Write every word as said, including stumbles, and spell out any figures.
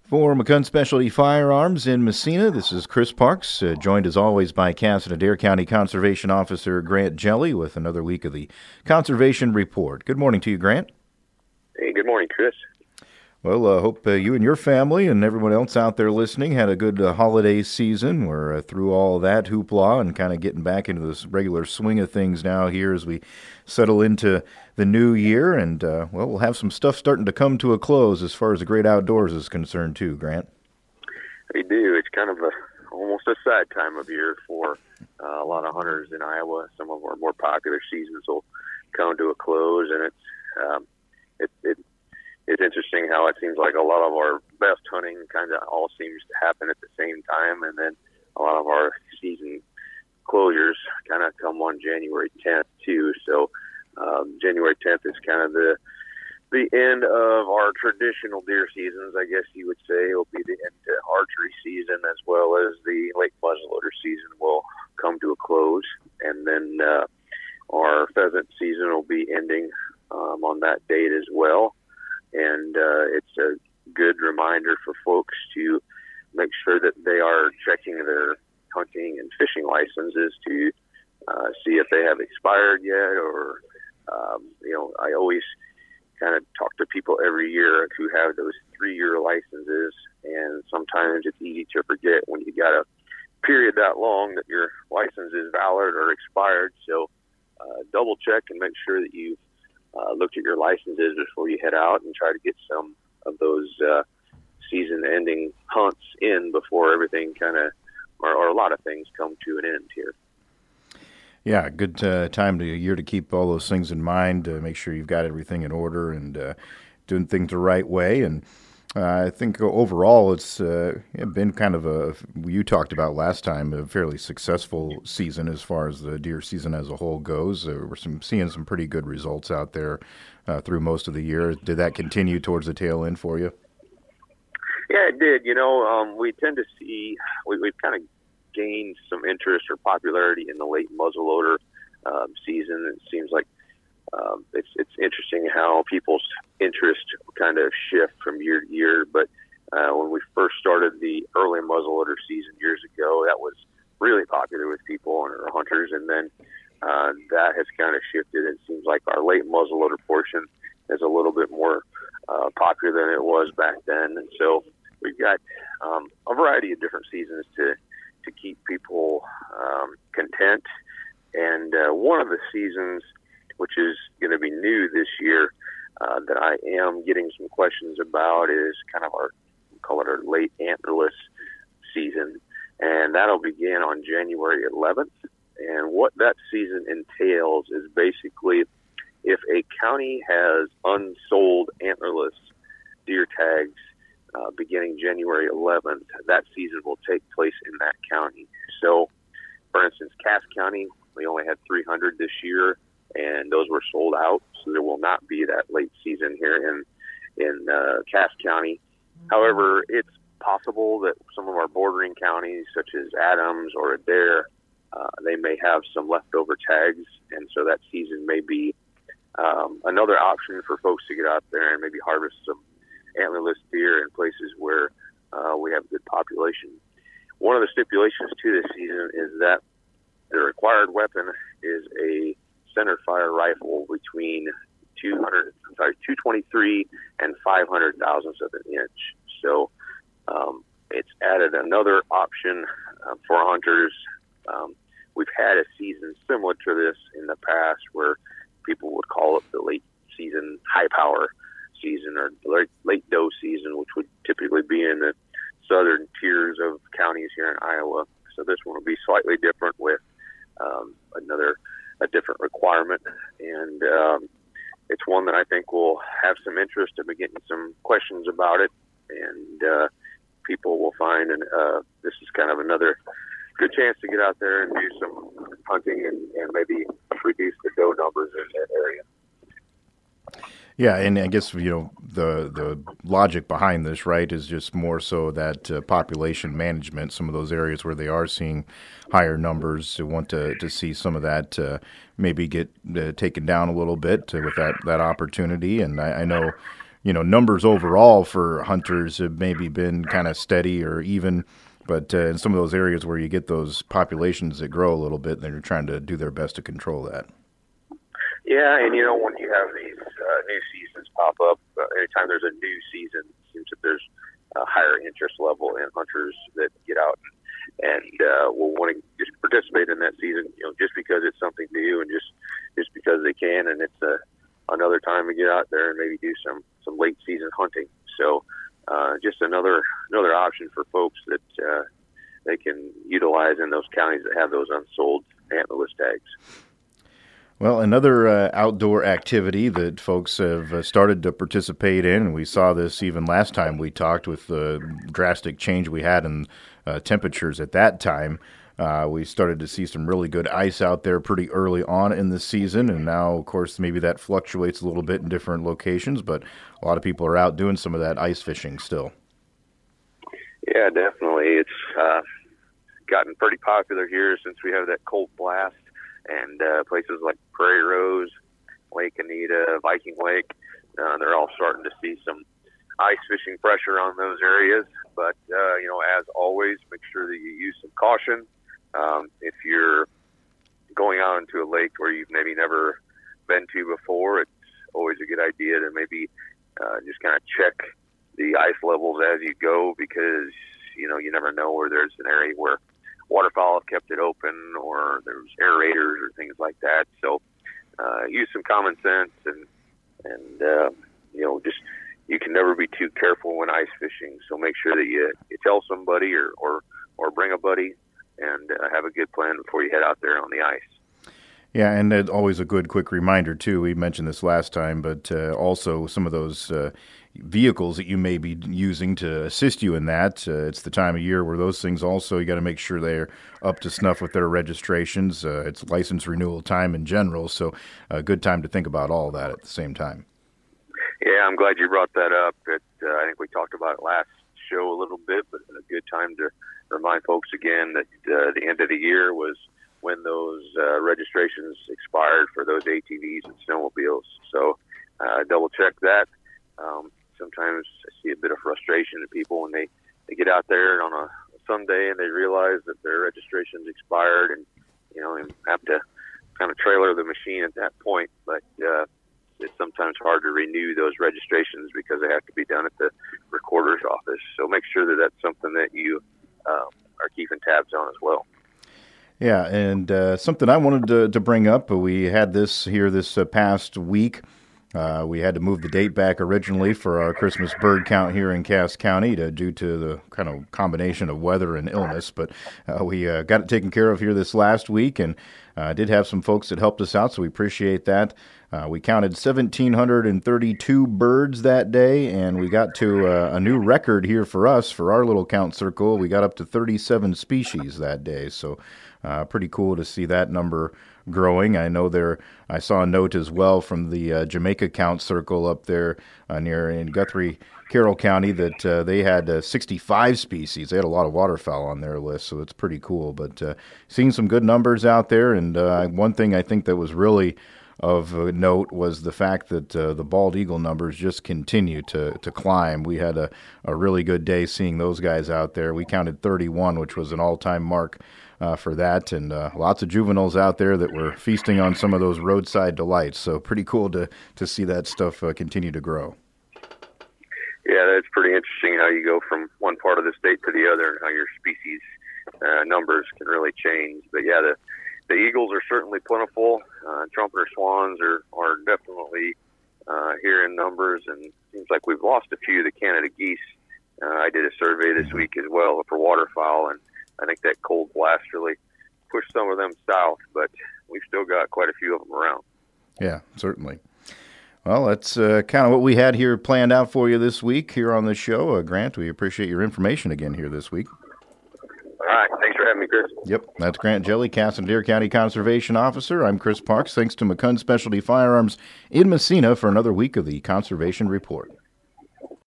For McCunn Specialty Firearms in Messina, this is Chris Parks, uh, joined as always by Cass and Adair County Conservation Officer Grant Jelly with another week of the Conservation Report. Good morning to you, Grant. Hey, good morning, Chris. Well, I uh, hope uh, you and your family and everyone else out there listening had a good uh, holiday season. We're uh, through all that hoopla and kind of getting back into this regular swing of things now here as we settle into the new year. And, uh, well, we'll have some stuff starting to come to a close as far as the great outdoors is concerned, too, Grant. We do. It's kind of a almost a sad time of year for uh, a lot of hunters in Iowa. Some of our more popular seasons will come to a close, and it's um, it, it It's interesting how it seems like a lot of our best hunting kind of all seems to happen at the same time, and then a lot of our season closures kind of come on January tenth too. So um, January tenth is kind of the the end of our traditional deer seasons, I guess you would say. It'll be the end to archery season, as well as the late muzzleloader season will come to a close, and then uh, our pheasant season will be ending um, on that date as well. And uh, it's a good reminder for folks to make sure that they are checking their hunting and fishing licenses to uh, see if they have expired yet, or, um, you know, I always kind of talk to people every year who have those three-year licenses, and sometimes it's easy to forget when you got a period that long that your license is valid or expired. So uh, double check and make sure that you've Uh, looked at your licenses before you head out, and try to get some of those uh, season-ending hunts in before everything kind of, or, or a lot of things come to an end here. Yeah, good uh, time to year to keep all those things in mind, uh, make sure you've got everything in order and uh, doing things the right way. And uh, I think overall it's uh, been kind of a, you talked about last time, a fairly successful season as far as the deer season as a whole goes. Uh, we're some, seeing some pretty good results out there uh, through most of the year. Did that continue towards the tail end for you? Yeah, it did. You know, um, we tend to see, we, we've kind of gained some interest or popularity in the late muzzleloader um, season. It seems like Um, it's it's interesting how people's interest kind of shift from year to year. But uh, when we first started the early muzzleloader season years ago, that was really popular with people and our hunters. And then uh, that has kind of shifted. It seems like our late muzzleloader portion is a little bit more uh, popular than it was back then. And so we've got um, a variety of different seasons to, to keep people um, content. And uh, one of the seasons, which is going to be new this year, uh, that I am getting some questions about, is kind of our, we call it our late antlerless season. And that'll begin on January eleventh. And what that season entails is basically if a county has unsold antlerless deer tags uh, beginning January eleventh, that season will take place in that county. So, for instance, Cass County, we only had three hundred this year, and those were sold out, so there will not be that late season here in in uh, Cass County. However, it's possible that some of our bordering counties, such as Adams or Adair, uh, they may have some leftover tags, and so that season may be um, another option for folks to get out there and maybe harvest some antlerless deer in places where uh, we have good population. One of the stipulations to this season is that the required weapon is a center fire rifle between two hundred, I'm sorry, two twenty-three and five hundred thousandths of an inch. So um, it's added another option uh, for hunters. Um, we've had a season similar to this in the past where people would call it the late season high power season, or late, late doe season, which would typically be in the southern tiers of counties here in Iowa. So this one will be slightly different with um, another a different requirement, and um, it's one that I think will have some interest. I've been getting some questions about it, and uh, people will find, and uh, this is kind of another good chance to get out there and do some hunting and, and maybe reduce the doe numbers in that area. Yeah, and I guess, you know, the the logic behind this, right, is just more so that uh, population management, some of those areas where they are seeing higher numbers, to want to, to see some of that uh, maybe get uh, taken down a little bit uh, with that, that opportunity. And I, I know you know, numbers overall for hunters have maybe been kind of steady or even, but uh, in some of those areas where you get those populations that grow a little bit, they're trying to do their best to control that. Yeah, and you know, when you have these uh, new seasons pop up, uh, anytime there's a new season, it seems that there's a higher interest level in hunters that get out and, and uh, will want to just participate in that season, you know, just because it's something new and just, just because they can, and it's uh, another time to get out there and maybe do some, some late season hunting. So uh, just another another option for folks that uh, they can utilize in those counties that have those unsold antlerless tags. Well, another uh, outdoor activity that folks have uh, started to participate in, and we saw this even last time we talked with the drastic change we had in uh, temperatures at that time. Uh, we started to see some really good ice out there pretty early on in the season, and now, of course, maybe that fluctuates a little bit in different locations, but a lot of people are out doing some of that ice fishing still. Yeah, definitely. It's uh, gotten pretty popular here since we have that cold blast. And uh, places like Prairie Rose, Lake Anita, Viking Lake, uh, they're all starting to see some ice fishing pressure on those areas. But, uh, you know, as always, make sure that you use some caution. Um, if you're going out into a lake where you've maybe never been to before, it's always a good idea to maybe uh, just kind of check the ice levels as you go, because, you know, you never know where there's an area where waterfowl have kept it open, or there's aerators or things like that. So uh, use some common sense, and and uh, you know, just you can never be too careful when ice fishing. So make sure that you, you tell somebody or, or, or bring a buddy, and uh, have a good plan before you head out there on the ice. Yeah, and it's always a good quick reminder, too. We mentioned this last time, but uh, also some of those uh, vehicles that you may be using to assist you in that. Uh, it's the time of year where those things also, you got to make sure they're up to snuff with their registrations. Uh, it's license renewal time in general, so a good time to think about all that at the same time. Yeah, I'm glad you brought that up. It, uh, I think we talked about it last show a little bit, but it's a good time to remind folks again that uh, the end of the year was when those uh, registrations expired for those A T Vs and snowmobiles. So uh, double check that. Um, sometimes I see a bit of frustration in people when they, they get out there on a Sunday and they realize that their registration's expired, and, you know, they have to kind of trailer the machine at that point. But uh, it's sometimes hard to renew those registrations because they have to be done at the recorder's office. So make sure that that's something that you uh, are keeping tabs on as well. Yeah, and uh, something I wanted to, to bring up, we had this here this uh, past week. Uh, we had to move the date back originally for our Christmas bird count here in Cass County to, due to the kind of combination of weather and illness, but uh, we uh, got it taken care of here this last week, and uh, did have some folks that helped us out, so we appreciate that. Uh, we counted one thousand seven hundred thirty-two birds that day, and we got to uh, a new record here for us, for our little count circle. We got up to thirty-seven species that day, so uh, pretty cool to see that number growing. I know there, I saw a note as well from the uh, Jamaica count circle up there uh, near in Guthrie, Carroll County, that uh, they had uh, sixty-five species. They had a lot of waterfowl on their list, so it's pretty cool. But uh, seeing some good numbers out there, and uh, one thing I think that was really of note was the fact that uh, the bald eagle numbers just continue to, to climb. We had a, a really good day seeing those guys out there. We counted thirty-one, which was an all-time mark uh, for that, and uh, lots of juveniles out there that were feasting on some of those roadside delights. So pretty cool to, to see that stuff uh, continue to grow. Yeah, that's pretty interesting how you go from one part of the state to the other and how your species uh, numbers can really change. But yeah, the The eagles are certainly plentiful. Uh, trumpeter swans are, are definitely uh, here in numbers, and it seems like we've lost a few of the Canada geese. Uh, I did a survey this week as well for waterfowl, and I think that cold blast really pushed some of them south, but we've still got quite a few of them around. Yeah, certainly. Well, that's uh, kind of what we had here planned out for you this week here on the show. Uh, Grant, we appreciate your information again here this week. All right. Thanks for having me, Chris. Yep. That's Grant Jelly, Cass and Adair County Conservation Officer. I'm Chris Parks. Thanks to McCunn Specialty Firearms in Massena for another week of the Conservation Report.